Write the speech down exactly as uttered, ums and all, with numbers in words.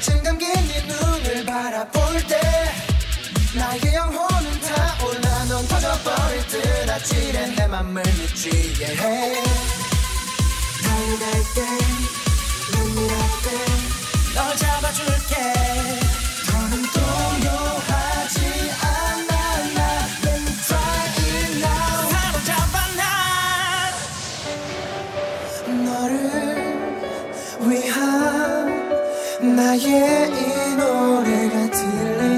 한층 감긴 네 눈을 바라볼 때 나의 영혼은 타올라 넌 터져버릴 듯 아찔해 내 맘을 미치게 해 달려갈 때 눈밀할 때 널 잡아줄게 더는 동요하지 않아 나 Let me try it now 사로잡아 난 너를 위한 나의 이 노래가 들려